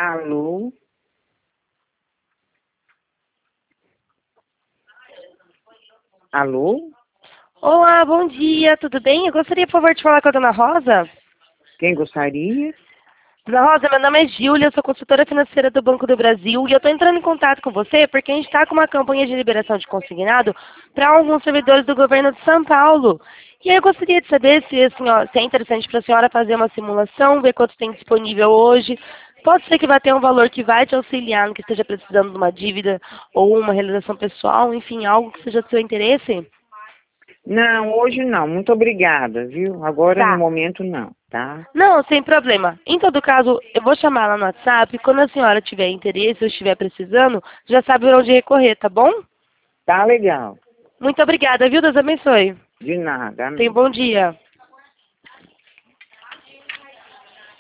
Alô? Alô? Olá, bom dia, tudo bem? Eu gostaria, por favor, de falar com a dona Rosa. Quem gostaria? Dona Rosa, meu nome é Júlia, eu sou consultora financeira do Banco do Brasil e eu estou entrando em contato com você porque a gente está com uma campanha de liberação de consignado para alguns servidores do governo de São Paulo. E aí eu gostaria de saber se, assim, ó, se é interessante para a senhora fazer uma simulação, ver quanto tem disponível hoje. Pode ser que vai ter um valor que vai te auxiliar no que esteja precisando de uma dívida ou uma realização pessoal, enfim, algo que seja do seu interesse. Não, hoje não. Muito obrigada, viu? Agora, no Tá. momento, não, tá? Não, sem problema. Em todo caso, eu vou chamar lá no WhatsApp. Quando a senhora tiver interesse ou estiver precisando, já sabe onde recorrer, tá bom? Tá legal. Muito obrigada, viu? Deus abençoe. De nada, Tenha um amém. bom dia.